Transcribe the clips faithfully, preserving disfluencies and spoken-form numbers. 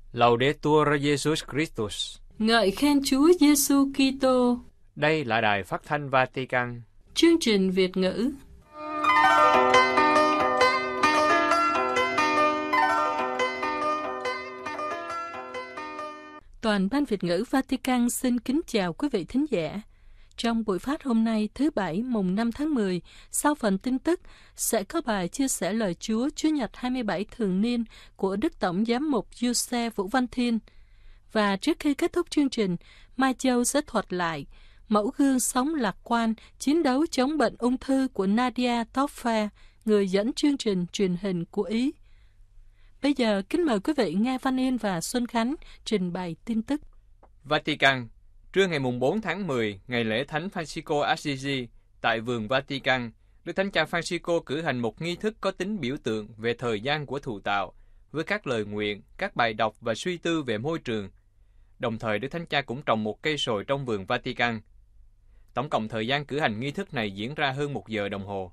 Laudetur Jesus Christus. Ngợi khen Chúa Giêsu Kitô. Đây là đài phát thanh Vatican. Chương trình Việt ngữ. Toàn ban Việt ngữ Vatican xin kính chào quý vị thính giả. Trong buổi phát hôm nay thứ Bảy mùng năm tháng mười, sau phần tin tức, sẽ có bài chia sẻ lời Chúa Chúa Nhật hai mươi bảy thường niên của Đức Tổng Giám mục Giuse Vũ Văn Thiên. Và trước khi kết thúc chương trình, Mai Châu sẽ thuật lại mẫu gương sống lạc quan, chiến đấu chống bệnh ung thư của Nadia Topfer, người dẫn chương trình truyền hình của Ý. Bây giờ, kính mời quý vị nghe Văn Yên và Xuân Khánh trình bày tin tức. Vatican. Trưa ngày bốn tháng mười, ngày lễ Thánh Francisco Assisi, tại vườn Vatican, Đức Thánh Cha Francisco cử hành một nghi thức có tính biểu tượng về thời gian của thụ tạo, với các lời nguyện, các bài đọc và suy tư về môi trường. Đồng thời, Đức Thánh Cha cũng trồng một cây sồi trong vườn Vatican. Tổng cộng thời gian cử hành nghi thức này diễn ra hơn một giờ đồng hồ.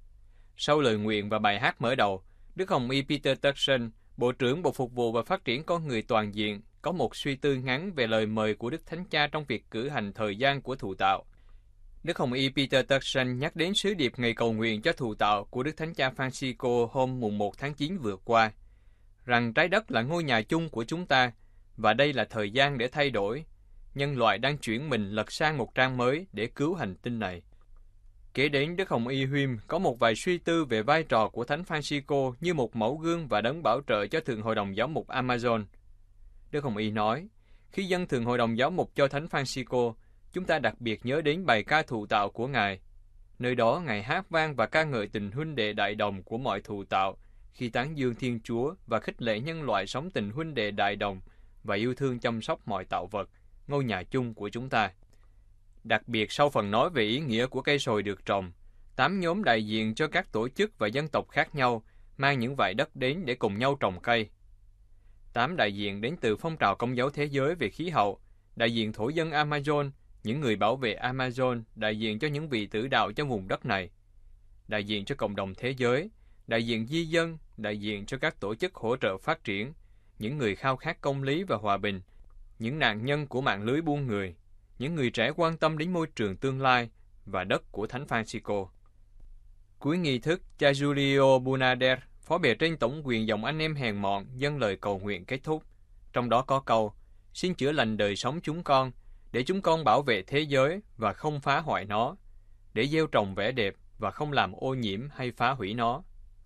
Sau lời nguyện và bài hát mở đầu, Đức Hồng Y Peter Turkson, Bộ trưởng Bộ Phục vụ và Phát triển Con Người Toàn diện, có một suy tư ngắn về lời mời của Đức Thánh Cha trong việc cử hành thời gian của thụ tạo. Đức Hồng Y Peter Turkson nhắc đến sứ điệp ngày cầu nguyện cho thụ tạo của Đức Thánh Cha Francisco hôm mùng một tháng chín vừa qua, rằng trái đất là ngôi nhà chung của chúng ta, và đây là thời gian để thay đổi. Nhân loại đang chuyển mình lật sang một trang mới để cứu hành tinh này. Kể đến Đức Hồng Y Huym có một vài suy tư về vai trò của Thánh Francisco như một mẫu gương và đấng bảo trợ cho Thượng Hội đồng Giáo mục Amazon. Đức Hồng Y nói, khi dân Thượng Hội đồng Giáo mục cho Thánh Francisco, chúng ta đặc biệt nhớ đến bài ca thụ tạo của Ngài. Nơi đó Ngài hát vang và ca ngợi tình huynh đệ đại đồng của mọi thụ tạo, khi tán dương Thiên Chúa và khích lệ nhân loại sống tình huynh đệ đại đồng và yêu thương chăm sóc mọi tạo vật, ngôi nhà chung của chúng ta. Đặc biệt sau phần nói về ý nghĩa của cây sồi được trồng, tám nhóm đại diện cho các tổ chức và dân tộc khác nhau mang những vải đất đến để cùng nhau trồng cây. Tám đại diện đến từ phong trào Công giáo thế giới về khí hậu, đại diện thổ dân Amazon, những người bảo vệ Amazon, đại diện cho những vị tử đạo cho vùng đất này, đại diện cho cộng đồng thế giới, đại diện di dân, đại diện cho các tổ chức hỗ trợ phát triển, những người khao khát công lý và hòa bình, những nạn nhân của mạng lưới buôn người, những người trẻ quan tâm đến môi trường tương lai và đất của Thánh Francisco. Cuối nghi thức, cha Giulio Bunader, phó bề trên tổng quyền dòng anh em hèn mọn, dâng lời cầu nguyện kết thúc. Trong đó có câu, xin chữa lành đời sống chúng con, để chúng con bảo vệ thế giới và không phá hoại nó, để gieo trồng vẻ đẹp và không làm ô nhiễm hay phá hủy nó.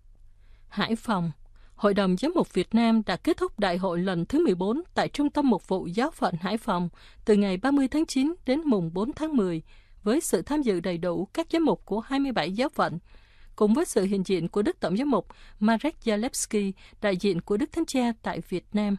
Hải Phòng. Hội đồng Giám mục Việt Nam đã kết thúc đại hội lần thứ mười bốn tại Trung tâm Mục vụ Giáo phận Hải Phòng từ ngày ba mươi tháng chín đến mùng bốn tháng mười, với sự tham dự đầy đủ các giám mục của hai mươi bảy giáo phận, cùng với sự hiện diện của Đức Tổng Giám mục Marek Zalewski, đại diện của Đức Thánh Cha tại Việt Nam.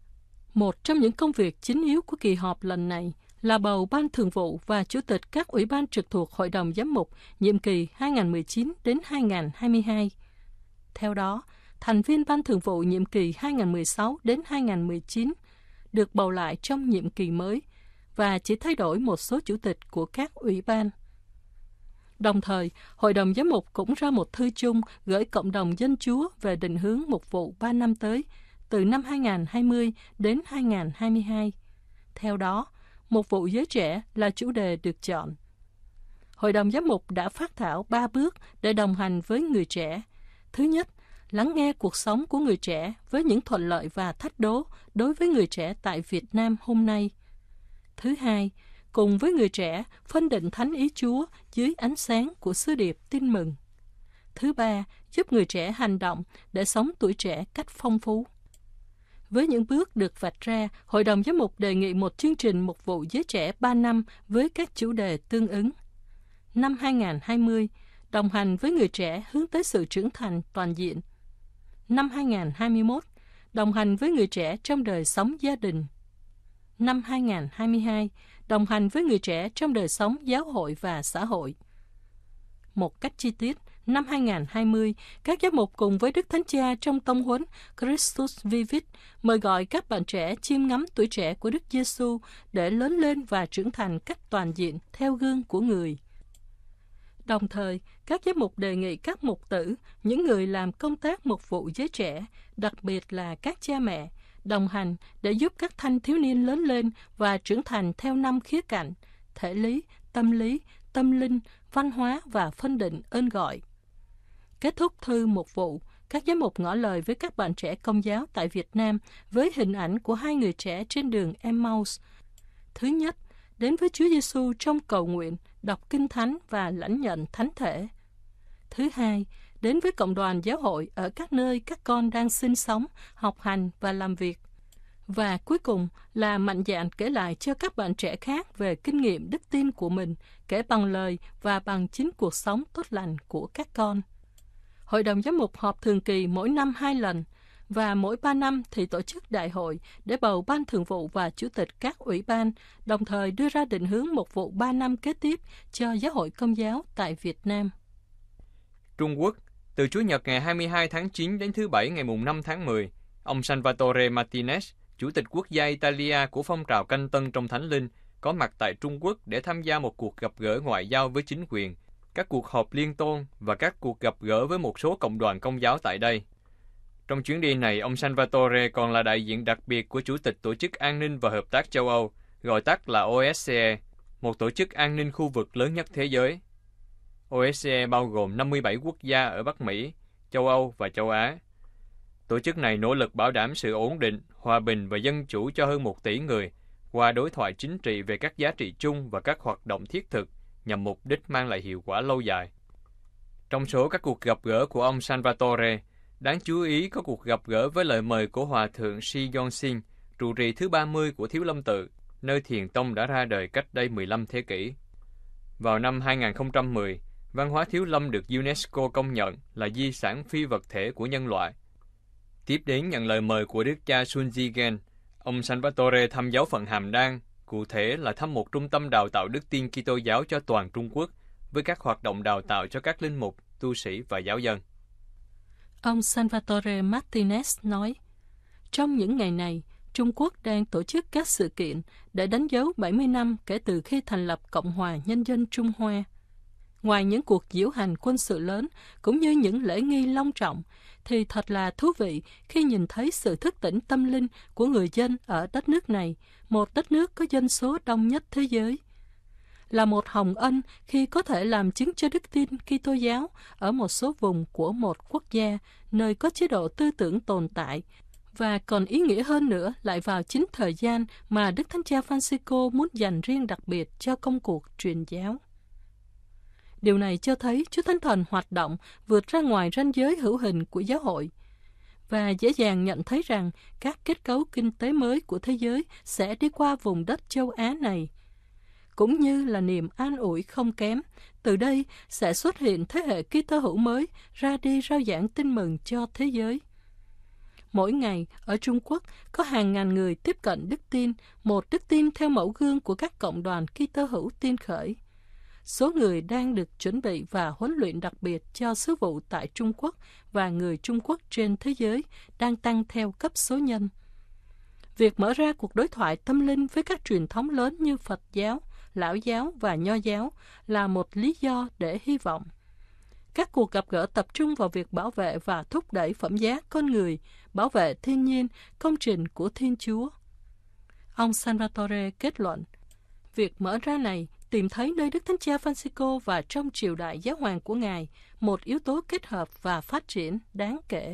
Một trong những công việc chính yếu của kỳ họp lần này là bầu Ban Thường vụ và Chủ tịch các ủy ban trực thuộc Hội đồng Giám mục nhiệm kỳ hai nghìn không trăm mười chín đến hai nghìn không trăm hai mươi hai. Theo đó, thành viên Ban Thường vụ nhiệm kỳ hai nghìn không trăm mười sáu đến hai nghìn không trăm mười chín được bầu lại trong nhiệm kỳ mới và chỉ thay đổi một số chủ tịch của các ủy ban. Đồng thời, Hội đồng Giám mục cũng ra một thư chung gửi cộng đồng dân Chúa về định hướng mục vụ ba năm tới, từ năm hai nghìn không trăm hai mươi đến hai nghìn không trăm hai mươi hai. Theo đó, mục vụ giới trẻ là chủ đề được chọn. Hội đồng Giám mục đã phát thảo ba bước để đồng hành với người trẻ. Thứ nhất, lắng nghe cuộc sống của người trẻ với những thuận lợi và thách đố đối với người trẻ tại Việt Nam hôm nay. Thứ hai, cùng với người trẻ phân định thánh ý Chúa dưới ánh sáng của sứ điệp tin mừng. Thứ ba, giúp người trẻ hành động để sống tuổi trẻ cách phong phú. Với những bước được vạch ra, Hội đồng Giám mục đề nghị một chương trình mục vụ giới trẻ ba năm với các chủ đề tương ứng. Năm hai nghìn không trăm hai mươi, đồng hành với người trẻ hướng tới sự trưởng thành toàn diện. Năm hai nghìn không trăm hai mươi mốt, đồng hành với người trẻ trong đời sống gia đình. Năm hai nghìn không trăm hai mươi hai, đồng hành với người trẻ trong đời sống giáo hội và xã hội. Một cách chi tiết, năm hai nghìn không trăm hai mươi, các giám mục cùng với Đức Thánh Cha trong tông huấn Christus Vivit mời gọi các bạn trẻ chiêm ngắm tuổi trẻ của Đức Giêsu để lớn lên và trưởng thành cách toàn diện theo gương của Người. Đồng thời, các giám mục đề nghị các mục tử, những người làm công tác mục vụ giới trẻ, đặc biệt là các cha mẹ, đồng hành để giúp các thanh thiếu niên lớn lên và trưởng thành theo năm khía cạnh: thể lý, tâm lý, tâm linh, văn hóa và phân định ơn gọi. Kết thúc thư mục vụ, các giám mục ngỏ lời với các bạn trẻ Công giáo tại Việt Nam với hình ảnh của hai người trẻ trên đường Emmaus. Thứ nhất, đến với Chúa Giêsu trong cầu nguyện, đọc Kinh Thánh và lãnh nhận Thánh Thể. Thứ hai, đến với cộng đoàn giáo hội ở các nơi các con đang sinh sống, học hành và làm việc. Và cuối cùng là mạnh dạn kể lại cho các bạn trẻ khác về kinh nghiệm đức tin của mình, kể bằng lời và bằng chính cuộc sống tốt lành của các con. Hội đồng giám mục họp thường kỳ mỗi năm hai lần, và mỗi ba năm thì tổ chức đại hội để bầu ban thường vụ và chủ tịch các ủy ban, đồng thời đưa ra định hướng mục vụ ba năm kế tiếp cho giáo hội Công giáo tại Việt Nam. Trung Quốc, từ Chủ nhật ngày hai mươi hai tháng chín đến thứ Bảy ngày năm tháng mười, ông Salvatore Martinez, Chủ tịch quốc gia Italia của phong trào canh tân trong Thánh Linh, có mặt tại Trung Quốc để tham gia một cuộc gặp gỡ ngoại giao với chính quyền, các cuộc họp liên tôn và các cuộc gặp gỡ với một số cộng đoàn Công giáo tại đây. Trong chuyến đi này, ông Salvatore còn là đại diện đặc biệt của Chủ tịch Tổ chức An ninh và Hợp tác châu Âu, gọi tắt là O S C E, một tổ chức an ninh khu vực lớn nhất thế giới. O S C E bao gồm năm mươi bảy quốc gia ở Bắc Mỹ, châu Âu và châu Á. Tổ chức này nỗ lực bảo đảm sự ổn định, hòa bình và dân chủ cho hơn một tỷ người qua đối thoại chính trị về các giá trị chung và các hoạt động thiết thực nhằm mục đích mang lại hiệu quả lâu dài. Trong số các cuộc gặp gỡ của ông Salvatore, đáng chú ý có cuộc gặp gỡ với lời mời của Hòa thượng Shi Yongxin, trụ trì thứ ba mươi của Thiếu Lâm Tự, nơi Thiền Tông đã ra đời cách đây mười lăm thế kỷ. Vào năm hai không một không, văn hóa Thiếu Lâm được UNESCO công nhận là di sản phi vật thể của nhân loại. Tiếp đến nhận lời mời của Đức cha Sun Zigen, ông Salvatore thăm giáo phận Hàm Đan, cụ thể là thăm một trung tâm đào tạo đức tin Kitô giáo cho toàn Trung Quốc, với các hoạt động đào tạo cho các linh mục, tu sĩ và giáo dân. Ông Salvatore Martinez nói, trong những ngày này, Trung Quốc đang tổ chức các sự kiện để đánh dấu bảy mươi năm kể từ khi thành lập Cộng hòa Nhân dân Trung Hoa. Ngoài những cuộc diễu hành quân sự lớn cũng như những lễ nghi long trọng, thì thật là thú vị khi nhìn thấy sự thức tỉnh tâm linh của người dân ở đất nước này, một đất nước có dân số đông nhất thế giới. Là một hồng ân khi có thể làm chứng cho đức tin Kitô giáo ở một số vùng của một quốc gia nơi có chế độ tư tưởng tồn tại, và còn ý nghĩa hơn nữa lại vào chính thời gian mà Đức Thánh Cha Francisco muốn dành riêng đặc biệt cho công cuộc truyền giáo. Điều này cho thấy Chúa Thánh Thần hoạt động vượt ra ngoài ranh giới hữu hình của giáo hội, và dễ dàng nhận thấy rằng các kết cấu kinh tế mới của thế giới sẽ đi qua vùng đất châu Á này. Cũng như là niềm an ủi không kém, từ đây sẽ xuất hiện thế hệ Kitô hữu mới ra đi rao giảng tin mừng cho thế giới. Mỗi ngày, ở Trung Quốc, có hàng ngàn người tiếp cận đức tin, một đức tin theo mẫu gương của các cộng đoàn Kitô hữu tiên khởi. Số người đang được chuẩn bị và huấn luyện đặc biệt cho sứ vụ tại Trung Quốc và người Trung Quốc trên thế giới đang tăng theo cấp số nhân. Việc mở ra cuộc đối thoại tâm linh với các truyền thống lớn như Phật giáo, Lão giáo và Nho giáo là một lý do để hy vọng. Các cuộc gặp gỡ tập trung vào việc bảo vệ và thúc đẩy phẩm giá con người, bảo vệ thiên nhiên, công trình của Thiên Chúa. Ông Salvatore kết luận, việc mở ra này tìm thấy nơi Đức Thánh Cha Francisco và trong triều đại giáo hoàng của Ngài một yếu tố kết hợp và phát triển đáng kể.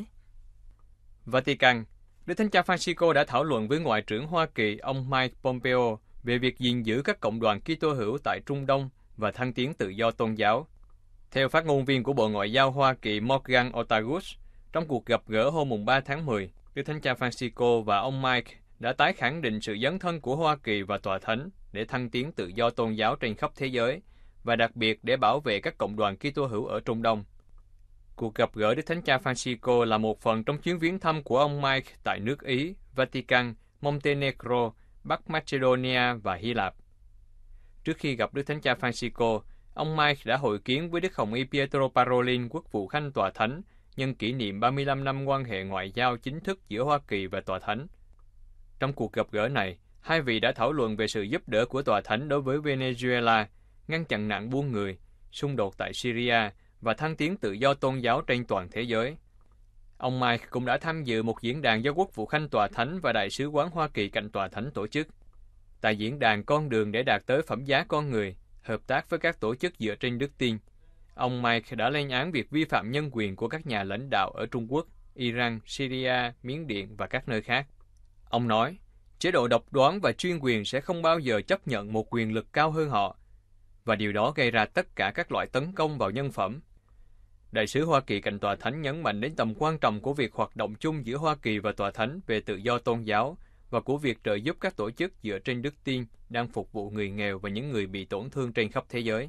Vatican, Đức Thánh Cha Francisco đã thảo luận với Ngoại trưởng Hoa Kỳ ông Mike Pompeo về việc gìn giữ các cộng đoàn Kitô hữu tại Trung Đông và thăng tiến tự do tôn giáo. Theo phát ngôn viên của Bộ Ngoại giao Hoa Kỳ Morgan Ortagus, trong cuộc gặp gỡ hôm ba tháng mười, Đức Thánh Cha Francisco và ông Mike đã tái khẳng định sự dấn thân của Hoa Kỳ và Tòa Thánh để thăng tiến tự do tôn giáo trên khắp thế giới, và đặc biệt để bảo vệ các cộng đoàn Kitô hữu ở Trung Đông. Cuộc gặp gỡ Đức Thánh Cha Francisco là một phần trong chuyến viếng thăm của ông Mike tại nước Ý, Vatican, Montenegro, Bắc Macedonia và Hy Lạp. Trước khi gặp Đức Thánh Cha Francisco, ông Mike đã hội kiến với Đức Hồng Y Pietro Parolin, quốc vụ khanh Tòa Thánh, nhân kỷ niệm ba mươi lăm năm quan hệ ngoại giao chính thức giữa Hoa Kỳ và Tòa Thánh. Trong cuộc gặp gỡ này, hai vị đã thảo luận về sự giúp đỡ của Tòa Thánh đối với Venezuela, ngăn chặn nạn buôn người, xung đột tại Syria và thăng tiến tự do tôn giáo trên toàn thế giới. Ông Mike cũng đã tham dự một diễn đàn do Quốc vụ Khanh Tòa Thánh và Đại sứ quán Hoa Kỳ cạnh Tòa Thánh tổ chức. Tại diễn đàn Con đường để đạt tới phẩm giá con người, hợp tác với các tổ chức dựa trên đức tin, ông Mike đã lên án việc vi phạm nhân quyền của các nhà lãnh đạo ở Trung Quốc, Iran, Syria, Miến Điện và các nơi khác. Ông nói, chế độ độc đoán và chuyên quyền sẽ không bao giờ chấp nhận một quyền lực cao hơn họ, và điều đó gây ra tất cả các loại tấn công vào nhân phẩm. Đại sứ Hoa Kỳ cạnh Tòa Thánh nhấn mạnh đến tầm quan trọng của việc hoạt động chung giữa Hoa Kỳ và Tòa Thánh về tự do tôn giáo và của việc trợ giúp các tổ chức dựa trên đức tin đang phục vụ người nghèo và những người bị tổn thương trên khắp thế giới.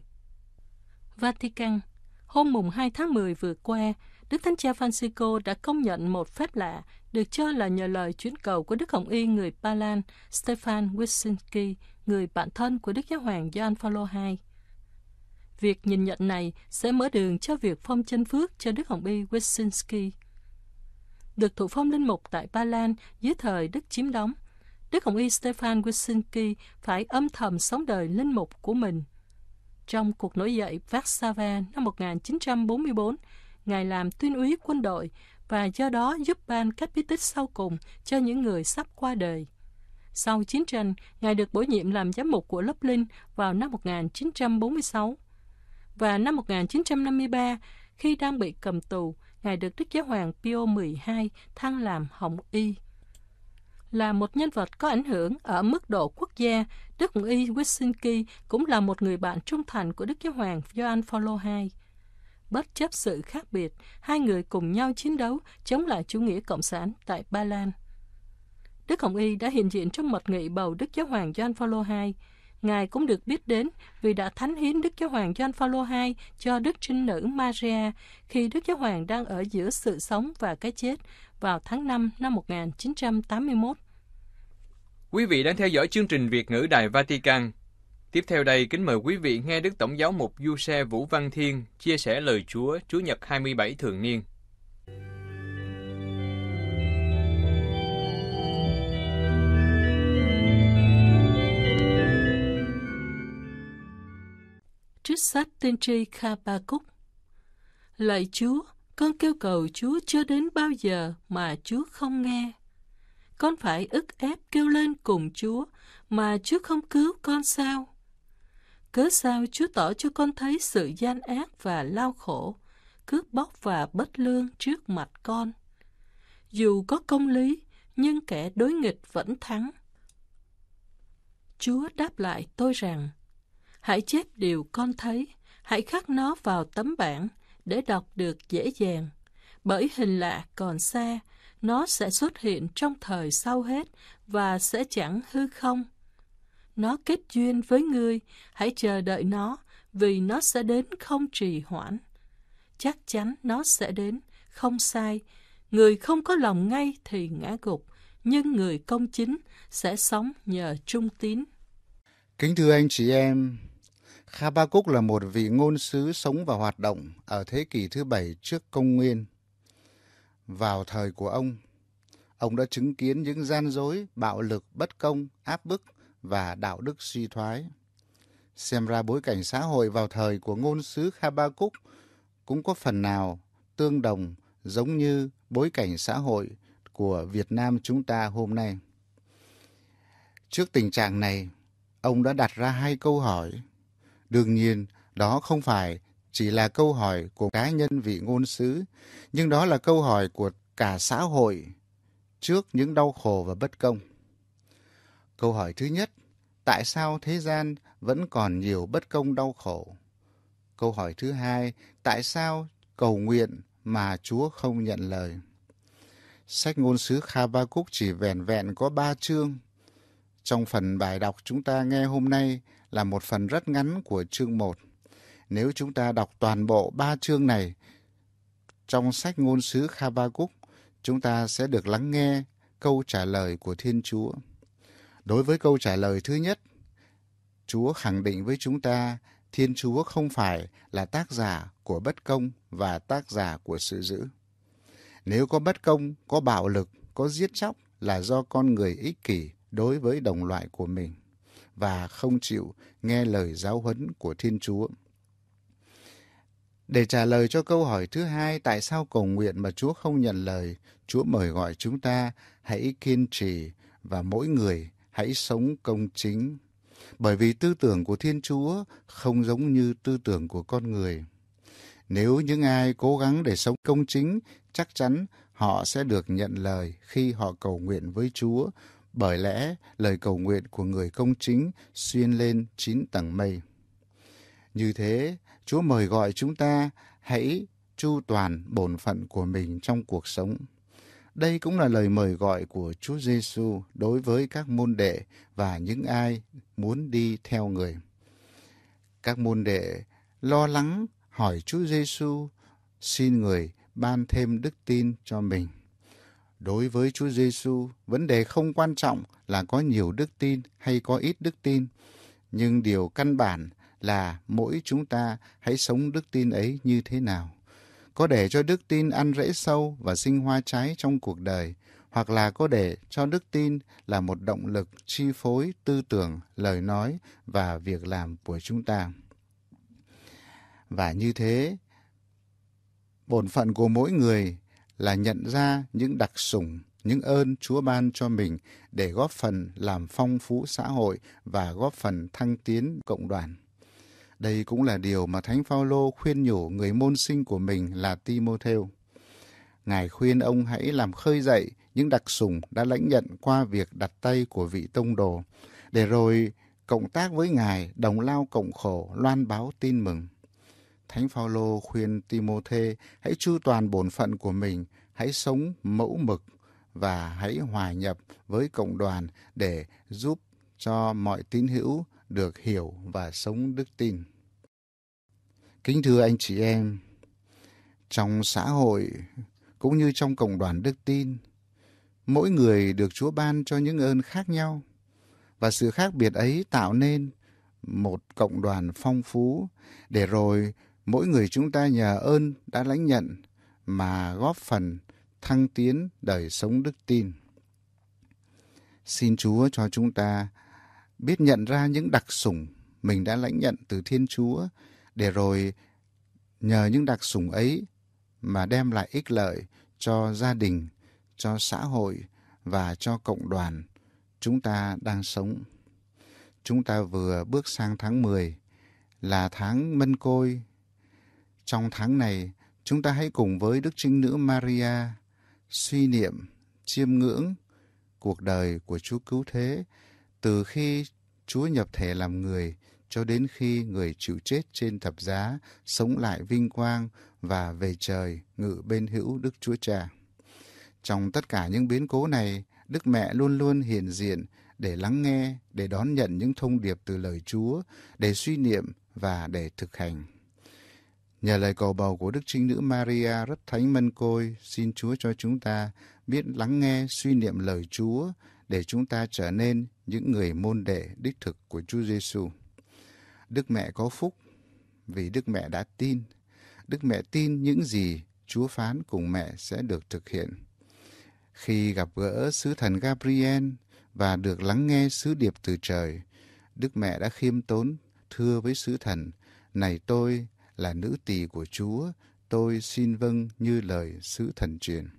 Vatican, hôm mùng hai tháng mười vừa qua, Đức Thánh Cha Francisco đã công nhận một phép lạ được cho là nhờ lời chuyến cầu của Đức Hồng Y người Ba Lan Stefan Wyszyński, người bạn thân của Đức Giáo hoàng Gioan Phaolô đệ nhị. Việc nhìn nhận này sẽ mở đường cho việc phong chân phước cho Đức Hồng Y Wyszyński. Được thụ phong linh mục tại Ba Lan dưới thời Đức Chiếm đóng, Đức Hồng Y Stefan Wyszyński phải âm thầm sống đời linh mục của mình. Trong cuộc nổi dậy Warsaw năm một nghìn chín trăm bốn mươi tư, Ngài làm tuyên úy quân đội và do đó giúp ban các bí tích sau cùng cho những người sắp qua đời. Sau chiến tranh, Ngài được bổ nhiệm làm giám mục của Lublin vào năm một nghìn chín trăm bốn mươi sáu. Và năm một nghìn chín trăm năm mươi ba, khi đang bị cầm tù, Ngài được Đức Giáo hoàng Pio mười hai thăng làm Hồng Y. Là một nhân vật có ảnh hưởng ở mức độ quốc gia, Đức Hồng Y Wyszyński cũng là một người bạn trung thành của Đức Giáo hoàng Gioan Phaolô đệ nhị. Bất chấp sự khác biệt, hai người cùng nhau chiến đấu chống lại chủ nghĩa cộng sản tại Ba Lan. Đức Hồng Y đã hiện diện trong mật nghị bầu Đức Giáo hoàng Gioan Phaolô đệ nhị. Ngài cũng được biết đến vì đã thánh hiến Đức Giáo hoàng Gioan Phaolô đệ nhị cho Đức Trinh Nữ Maria khi Đức Giáo hoàng đang ở giữa sự sống và cái chết vào tháng năm năm một nghìn chín trăm tám mươi mốt. Quý vị đang theo dõi chương trình Việt ngữ Đài Vatican. Tiếp theo đây, kính mời quý vị nghe Đức Tổng giáo mục Giuse Vũ Văn Thiên chia sẻ lời Chúa Chủ nhật hai mươi bảy thường niên. Trích sách tiên tri Habakkuk. Lạy Chúa, con kêu cầu Chúa chưa đến bao giờ mà Chúa không nghe. Con phải ức ép kêu lên cùng Chúa mà Chúa không cứu con sao? Cớ sao Chúa tỏ cho con thấy sự gian ác và lao khổ, cướp bóc và bất lương trước mặt con? Dù có công lý, nhưng kẻ đối nghịch vẫn thắng. Chúa đáp lại tôi rằng, hãy chép điều con thấy, hãy khắc nó vào tấm bảng để đọc được dễ dàng. Bởi hình lạ còn xa, nó sẽ xuất hiện trong thời sau hết và sẽ chẳng hư không. Nó kết duyên với ngươi, hãy chờ đợi nó, vì nó sẽ đến không trì hoãn. Chắc chắn nó sẽ đến, không sai. Người không có lòng ngay thì ngã gục, nhưng người công chính sẽ sống nhờ trung tín. Kính thưa anh chị em, Habakkuk là một vị ngôn sứ sống và hoạt động ở thế kỷ thứ bảy trước công nguyên. Vào thời của ông, ông đã chứng kiến những gian dối, bạo lực, bất công, áp bức và đạo đức suy thoái. Xem ra bối cảnh xã hội vào thời của ngôn sứ Habakkuk cũng có phần nào tương đồng giống như bối cảnh xã hội của Việt Nam chúng ta hôm nay. Trước tình trạng này, ông đã đặt ra hai câu hỏi. Đương nhiên, đó không phải chỉ là câu hỏi của cá nhân vị ngôn sứ, nhưng đó là câu hỏi của cả xã hội trước những đau khổ và bất công. Câu hỏi thứ nhất, tại sao thế gian vẫn còn nhiều bất công đau khổ? Câu hỏi thứ hai, tại sao cầu nguyện mà Chúa không nhận lời? Sách ngôn sứ Habakkuk chỉ vẻn vẹn có ba chương. Trong phần bài đọc chúng ta nghe hôm nay là một phần rất ngắn của chương một. Nếu chúng ta đọc toàn bộ ba chương này trong sách ngôn sứ Habakkuk, chúng ta sẽ được lắng nghe câu trả lời của Thiên Chúa. Đối với câu trả lời thứ nhất, Chúa khẳng định với chúng ta Thiên Chúa không phải là tác giả của bất công và tác giả của sự dữ. Nếu có bất công, có bạo lực, có giết chóc là do con người ích kỷ đối với đồng loại của mình và không chịu nghe lời giáo huấn của Thiên Chúa. Để trả lời cho câu hỏi thứ hai, tại sao cầu nguyện mà Chúa không nhận lời, Chúa mời gọi chúng ta hãy kiên trì và mỗi người hãy sống công chính. Bởi vì tư tưởng của Thiên Chúa không giống như tư tưởng của con người. Nếu những ai cố gắng để sống công chính, chắc chắn họ sẽ được nhận lời khi họ cầu nguyện với Chúa. Bởi lẽ lời cầu nguyện của người công chính xuyên lên chín tầng mây. Như thế, Chúa mời gọi chúng ta hãy chu toàn bổn phận của mình trong cuộc sống. Đây cũng là lời mời gọi của Chúa Giêsu đối với các môn đệ và những ai muốn đi theo người. Các môn đệ lo lắng hỏi Chúa Giêsu xin người ban thêm đức tin cho mình. Đối với Chúa Giêsu, vấn đề không quan trọng là có nhiều đức tin hay có ít đức tin, nhưng điều căn bản là mỗi chúng ta hãy sống đức tin ấy như thế nào. Có để cho đức tin ăn rễ sâu và sinh hoa trái trong cuộc đời, hoặc là có để cho đức tin là một động lực chi phối tư tưởng, lời nói và việc làm của chúng ta. Và như thế, bổn phận của mỗi người là nhận ra những đặc sủng, những ơn Chúa ban cho mình để góp phần làm phong phú xã hội và góp phần thăng tiến cộng đoàn. Đây cũng là điều mà Thánh Phaolô khuyên nhủ người môn sinh của mình là Ti-mô-thêu. Ngài khuyên ông hãy làm khơi dậy những đặc sủng đã lãnh nhận qua việc đặt tay của vị tông đồ, để rồi cộng tác với Ngài đồng lao cộng khổ loan báo tin mừng. Thánh Phaolô khuyên Ti-mô-thê hãy chu toàn bổn phận của mình, hãy sống mẫu mực và hãy hòa nhập với cộng đoàn để giúp cho mọi tín hữu được hiểu và sống đức tin. Kính thưa anh chị em, trong xã hội cũng như trong cộng đoàn đức tin, mỗi người được Chúa ban cho những ơn khác nhau, và sự khác biệt ấy tạo nên một cộng đoàn phong phú, để rồi mỗi người chúng ta nhờ ơn đã lãnh nhận mà góp phần thăng tiến đời sống đức tin. Xin Chúa cho chúng ta biết nhận ra những đặc sủng mình đã lãnh nhận từ Thiên Chúa, để rồi nhờ những đặc sủng ấy mà đem lại ích lợi cho gia đình, cho xã hội và cho cộng đoàn chúng ta đang sống. Chúng ta vừa bước sang tháng mười, là tháng Mân Côi. Trong tháng này, chúng ta hãy cùng với Đức Trinh Nữ Maria suy niệm, chiêm ngưỡng cuộc đời của Chúa Cứu Thế, từ khi Chúa nhập thể làm người cho đến khi người chịu chết trên thập giá, sống lại vinh quang và về trời ngự bên hữu Đức Chúa Cha. Trong tất cả những biến cố này, Đức Mẹ luôn luôn hiện diện để lắng nghe, để đón nhận những thông điệp từ lời Chúa, để suy niệm và để thực hành. Nhờ lời cầu bầu của Đức Trinh Nữ Maria rất thánh mân côi, xin Chúa cho chúng ta biết lắng nghe, suy niệm lời Chúa, để chúng ta trở nên những người môn đệ đích thực của Chúa Giêsu. Đức Mẹ có phúc vì Đức Mẹ đã tin. Đức Mẹ tin những gì Chúa phán cùng mẹ sẽ được thực hiện. Khi gặp gỡ sứ thần Gabriel và được lắng nghe sứ điệp từ trời, Đức Mẹ đã khiêm tốn thưa với sứ thần: "Này tôi là nữ tỳ của Chúa, tôi xin vâng như lời sứ thần truyền."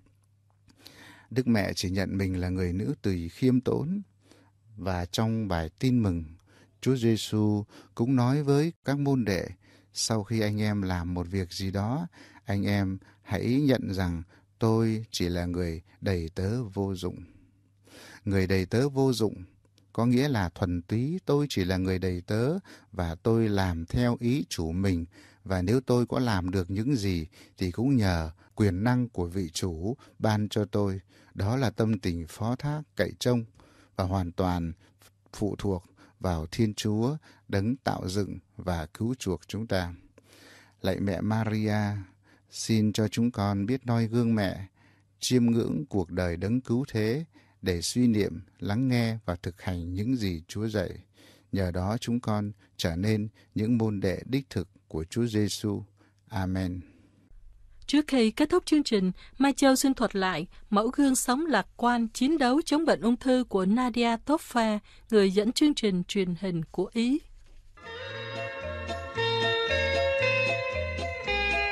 Đức Mẹ chỉ nhận mình là người nữ tỳ khiêm tốn. Và trong bài tin mừng, Chúa Giêsu cũng nói với các môn đệ: sau khi anh em làm một việc gì đó, anh em hãy nhận rằng tôi chỉ là người đầy tớ vô dụng. Người đầy tớ vô dụng có nghĩa là thuần túy tôi chỉ là người đầy tớ và tôi làm theo ý chủ mình, và nếu tôi có làm được những gì thì cũng nhờ quyền năng của vị chủ ban cho tôi. Đó là tâm tình phó thác, cậy trông và hoàn toàn phụ thuộc vào Thiên Chúa đấng tạo dựng và cứu chuộc chúng ta. Lạy mẹ Maria, xin cho chúng con biết noi gương mẹ, chiêm ngưỡng cuộc đời đấng cứu thế, để suy niệm, lắng nghe và thực hành những gì Chúa dạy. Nhờ đó chúng con trở nên những môn đệ đích thực của Chúa Giêsu. Amen. Trước khi kết thúc chương trình, Mai Châu xin thuật lại mẫu gương sống lạc quan chiến đấu chống bệnh ung thư của Nadia Topfa, người dẫn chương trình truyền hình của Ý.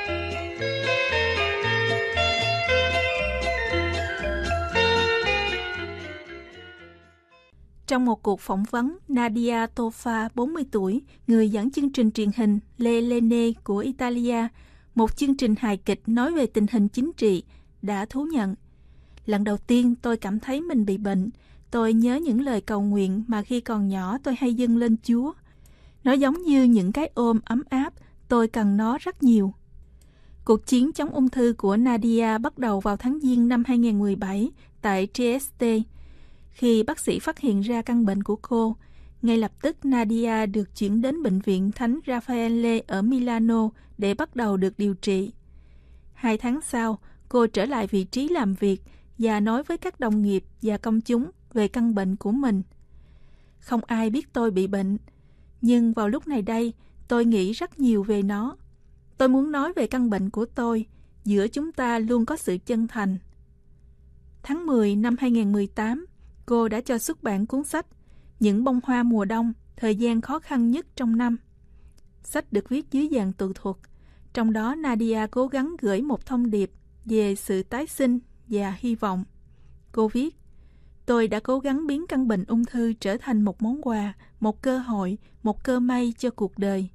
Trong một cuộc phỏng vấn, Nadia Toffa, bốn mươi tuổi, người dẫn chương trình truyền hình Le Lene của Italia, một chương trình hài kịch nói về tình hình chính trị, đã thú nhận: lần đầu tiên tôi cảm thấy mình bị bệnh, tôi nhớ những lời cầu nguyện mà khi còn nhỏ tôi hay dâng lên Chúa. Nó giống như những cái ôm ấm áp, tôi cần nó rất nhiều. Cuộc chiến chống ung thư của Nadia bắt đầu vào tháng Giêng năm hai không một bảy tại Trieste. Khi bác sĩ phát hiện ra căn bệnh của cô, ngay lập tức Nadia được chuyển đến bệnh viện Thánh Raffaele ở Milano để bắt đầu được điều trị. Hai tháng sau, cô trở lại vị trí làm việc và nói với các đồng nghiệp và công chúng về căn bệnh của mình. Không ai biết tôi bị bệnh, nhưng vào lúc này đây, tôi nghĩ rất nhiều về nó. Tôi muốn nói về căn bệnh của tôi, giữa chúng ta luôn có sự chân thành. Tháng mười năm hai không một tám, cô đã cho xuất bản cuốn sách Những bông hoa mùa đông, thời gian khó khăn nhất trong năm. Sách được viết dưới dạng tự thuật, trong đó Nadia cố gắng gửi một thông điệp về sự tái sinh và hy vọng. Cô viết: tôi đã cố gắng biến căn bệnh ung thư trở thành một món quà, một cơ hội, một cơ may cho cuộc đời.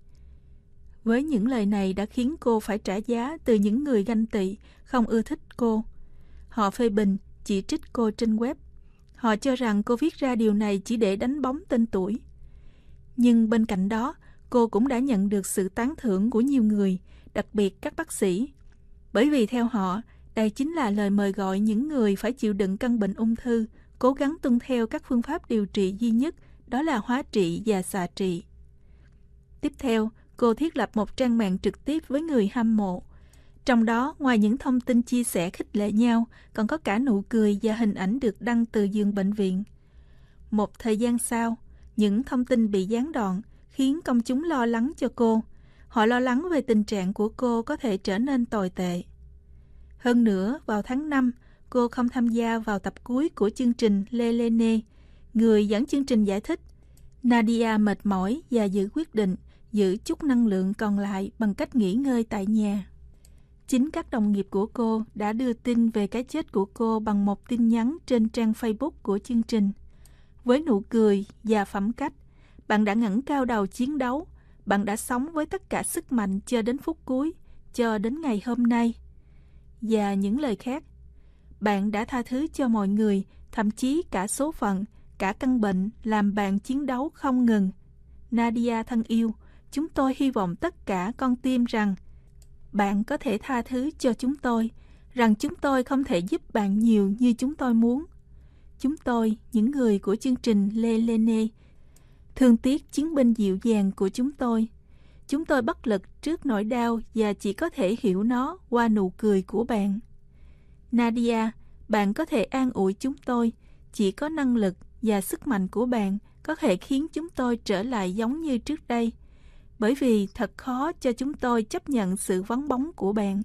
Với những lời này đã khiến cô phải trả giá từ những người ganh tị, không ưa thích cô. Họ phê bình, chỉ trích cô trên web. Họ cho rằng cô viết ra điều này chỉ để đánh bóng tên tuổi. Nhưng bên cạnh đó, cô cũng đã nhận được sự tán thưởng của nhiều người, đặc biệt các bác sĩ. Bởi vì theo họ, đây chính là lời mời gọi những người phải chịu đựng căn bệnh ung thư, cố gắng tuân theo các phương pháp điều trị duy nhất, đó là hóa trị và xạ trị. Tiếp theo, cô thiết lập một trang mạng trực tiếp với người hâm mộ. Trong đó, ngoài những thông tin chia sẻ khích lệ nhau, còn có cả nụ cười và hình ảnh được đăng từ giường bệnh viện. Một thời gian sau, những thông tin bị gián đoạn khiến công chúng lo lắng cho cô. Họ lo lắng về tình trạng của cô có thể trở nên tồi tệ. Hơn nữa, vào tháng năm, cô không tham gia vào tập cuối của chương trình Le Lene. Người dẫn chương trình giải thích, Nadia mệt mỏi và giữ quyết định giữ chút năng lượng còn lại bằng cách nghỉ ngơi tại nhà. Chính các đồng nghiệp của cô đã đưa tin về cái chết của cô bằng một tin nhắn trên trang Facebook của chương trình. Với nụ cười và phẩm cách, bạn đã ngẩng cao đầu chiến đấu, bạn đã sống với tất cả sức mạnh cho đến phút cuối, cho đến ngày hôm nay. Và những lời khác, bạn đã tha thứ cho mọi người, thậm chí cả số phận, cả căn bệnh làm bạn chiến đấu không ngừng. Nadia thân yêu, chúng tôi hy vọng tất cả con tim rằng bạn có thể tha thứ cho chúng tôi, rằng chúng tôi không thể giúp bạn nhiều như chúng tôi muốn. Chúng tôi, những người của chương trình Le Lene, thương tiếc chiến binh dịu dàng của chúng tôi. Chúng tôi bất lực trước nỗi đau và chỉ có thể hiểu nó qua nụ cười của bạn. Nadia, bạn có thể an ủi chúng tôi. Chỉ có năng lực và sức mạnh của bạn có thể khiến chúng tôi trở lại giống như trước đây. Bởi vì thật khó cho chúng tôi chấp nhận sự vắng bóng của bạn.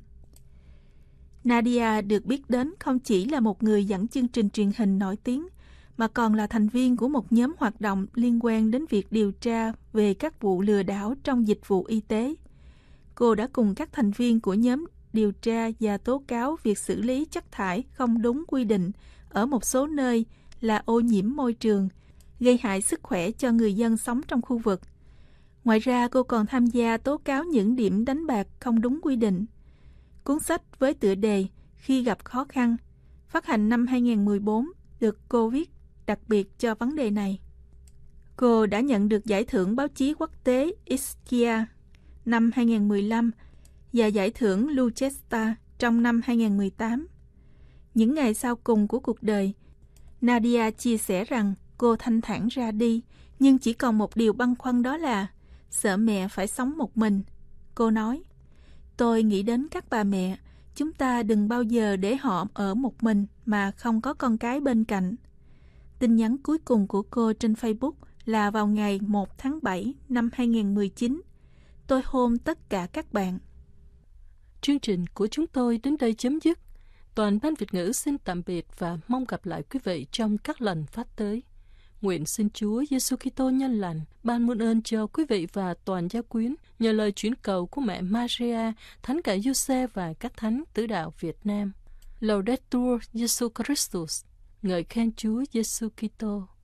Nadia được biết đến không chỉ là một người dẫn chương trình truyền hình nổi tiếng, mà còn là thành viên của một nhóm hoạt động liên quan đến việc điều tra về các vụ lừa đảo trong dịch vụ y tế. Cô đã cùng các thành viên của nhóm điều tra và tố cáo việc xử lý chất thải không đúng quy định ở một số nơi là ô nhiễm môi trường, gây hại sức khỏe cho người dân sống trong khu vực. Ngoài ra, cô còn tham gia tố cáo những điểm đánh bạc không đúng quy định. Cuốn sách với tựa đề Khi gặp khó khăn, phát hành năm hai không một bốn, được cô viết đặc biệt cho vấn đề này. Cô đã nhận được giải thưởng báo chí quốc tế Ischia năm hai không một lăm và giải thưởng Lucesta trong năm hai không một tám. Những ngày sau cùng của cuộc đời, Nadia chia sẻ rằng cô thanh thản ra đi, nhưng chỉ còn một điều băn khoăn, đó là sợ mẹ phải sống một mình. Cô nói, tôi nghĩ đến các bà mẹ, chúng ta đừng bao giờ để họ ở một mình mà không có con cái bên cạnh. Tin nhắn cuối cùng của cô trên Facebook là vào ngày một tháng bảy năm hai không một chín. Tôi hôn tất cả các bạn. Chương trình của chúng tôi đến đây chấm dứt. Toàn ban Việt ngữ xin tạm biệt và mong gặp lại quý vị trong các lần phát tới. Nguyện xin Chúa Giêsu Kitô nhân lành ban muôn ơn cho quý vị và toàn gia quyến nhờ lời chuyển cầu của mẹ Maria, Thánh cả Giuse và các thánh tứ đạo Việt Nam. Laudetur Jesu Christus. Ngợi khen Chúa Giêsu Kitô.